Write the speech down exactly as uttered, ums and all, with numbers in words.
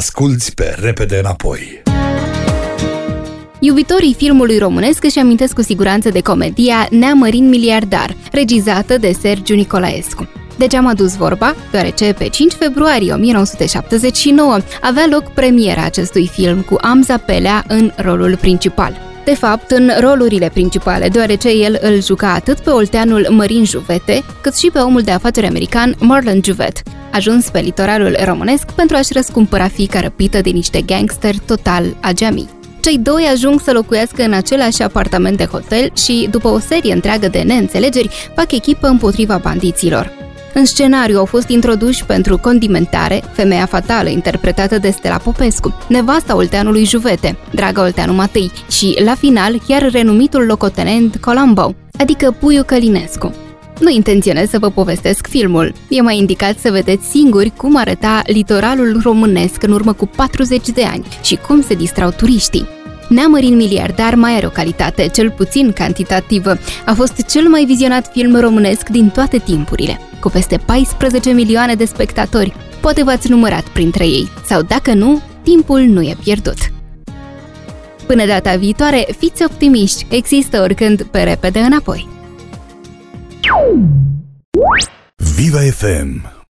Asculți pe Repede Înapoi. Iubitorii filmului românesc își amintesc cu siguranță de comedia Neamărin miliardar, regizată de Sergiu Nicolaescu. De ce am adus vorba? Deoarece pe cinci februarie o mie nouă sute șaptezeci și nouă avea loc premiera acestui film cu Amza Pelea în rolul principal. De fapt, în rolurile principale, deoarece el îl juca atât pe olteanul Mărin Juvete, cât și pe omul de afaceri american Marlon Juvet, ajuns pe litoralul românesc pentru a-și răscumpăra fiica răpită de niște gangsteri total ageamii. Cei doi ajung să locuiască în același apartament de hotel și, după o serie întreagă de neînțelegeri, fac echipă împotriva bandiților. În scenariu au fost introduși pentru condimentare femeia fatală interpretată de Stella Popescu, nevasta olteanului Juvete, Draga Olteanu Matei și, la final, chiar renumitul locotenent Columbo, adică Puiu Călinescu. Nu intenționez să vă povestesc filmul, e mai indicat să vedeți singuri cum arăta litoralul românesc în urmă cu patruzeci de ani și cum se distrau turiștii. Neamărin miliardar mai are o calitate, cel puțin cantitativă. A fost cel mai vizionat film românesc din toate timpurile, cu peste paisprezece milioane de spectatori. Poate v-ați numărat printre ei, sau dacă nu, timpul nu e pierdut. Până data viitoare, fiți optimiști, există oricând pe Repede Înapoi. Viva F M